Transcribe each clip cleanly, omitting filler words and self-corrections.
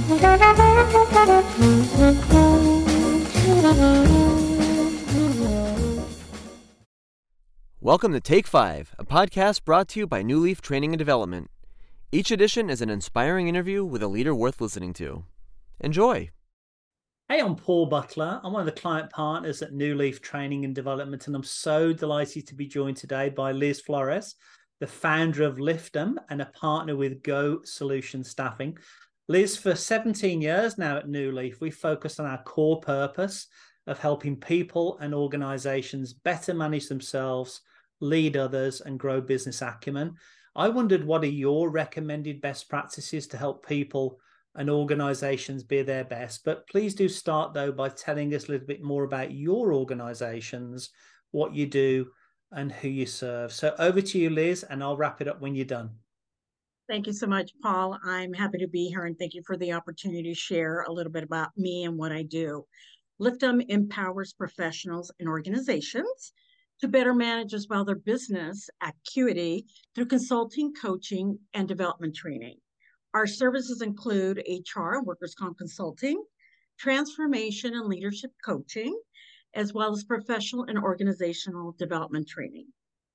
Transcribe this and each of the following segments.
Welcome to Take 5, a podcast brought to you by New Leaf Training and Development. Each edition is an inspiring interview with a leader worth listening to. Enjoy! Hey, I'm Paul Butler. I'm one of the client partners at New Leaf Training and Development, and I'm so delighted to be joined today by Liz Flores, the founder of Liftum and a partner with Go Solution Staffing. Liz, for 17 years now at New Leaf, we focus on our core purpose of helping people and organizations better manage themselves, lead others, and grow business acumen. I wondered, what are your recommended best practices to help people and organizations be their best? But please do start, though, by telling us a little bit more about your organizations, what you do, and who you serve. So over to you, Liz, and I'll wrap it up when you're done. Thank you so much, Paul. I'm happy to be here, and thank you for the opportunity to share a little bit about me and what I do. Liftum empowers professionals and organizations to better manage as well their business acuity through consulting, coaching, and development training. Our services include HR and workers' comp consulting, transformation and leadership coaching, as well as professional and organizational development training.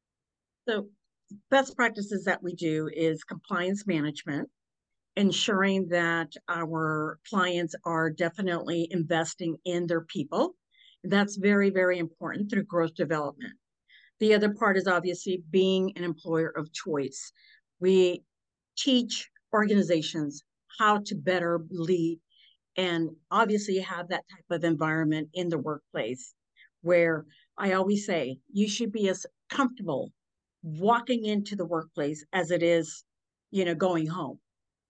So best practices that we do is compliance management, ensuring that our clients are definitely investing in their people. That's very, very important through growth development. The other part is obviously being an employer of choice. We teach organizations how to better lead and obviously have that type of environment in the workplace, where I always say you should be as comfortable walking into the workplace as it is, going home.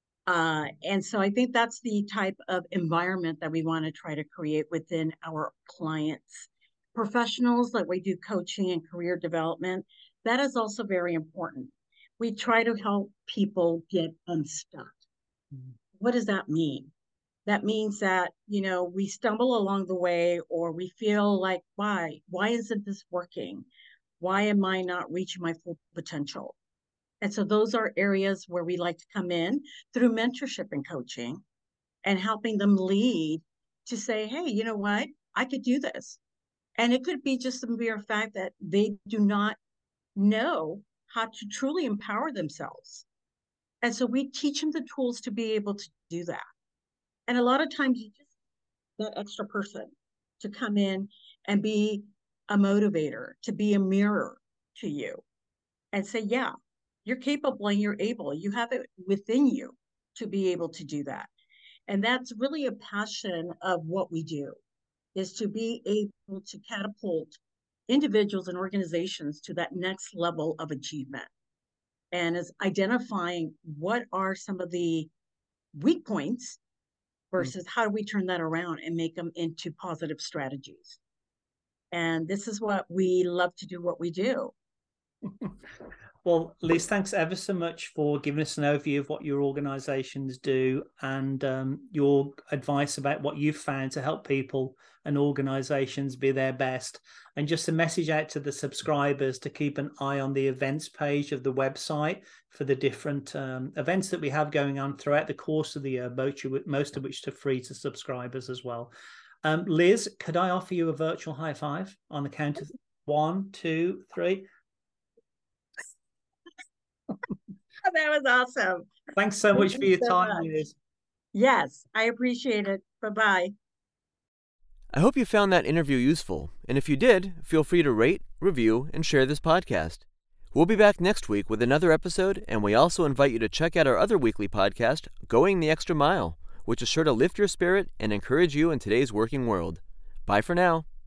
And so I think that's the type of environment that we want to try to create within our clients. Professionals, like we do coaching and career development, that is also very important. We try to help people get unstuck. Mm-hmm. What does that mean? That means that, we stumble along the way, or we feel like, why isn't this working? Why am I not reaching my full potential? And so those are areas where we like to come in through mentorship and coaching and helping them lead to say, hey, you know what? I could do this. And it could be just the mere fact that they do not know how to truly empower themselves. And so we teach them the tools to be able to do that. And a lot of times you just need that extra person to come in and be a motivator, to be a mirror to you and say, yeah, you're capable and you're able. You have it within you to be able to do that. And that's really a passion of what we do, is to be able to catapult individuals and organizations to that next level of achievement. And is identifying what are some of the weak points versus how do we turn that around and make them into positive strategies. And this is what we love to do, what we do. Well, Liz, thanks ever so much for giving us an overview of what your organizations do and your advice about what you've found to help people and organizations be their best. And just a message out to the subscribers to keep an eye on the events page of the website for the different events that we have going on throughout the course of the year, most of which are free to subscribers as well. Liz, could I offer you a virtual high five on the count of 1, 2, 3? That was awesome. Thanks so much for your time, Liz. Yes, I appreciate it. Bye-bye. I hope you found that interview useful, and if you did, feel free to rate, review, and share this podcast. We'll be back next week with another episode, and we also invite you to check out our other weekly podcast, Going the Extra Mile, which is sure to lift your spirit and encourage you in today's working world. Bye for now.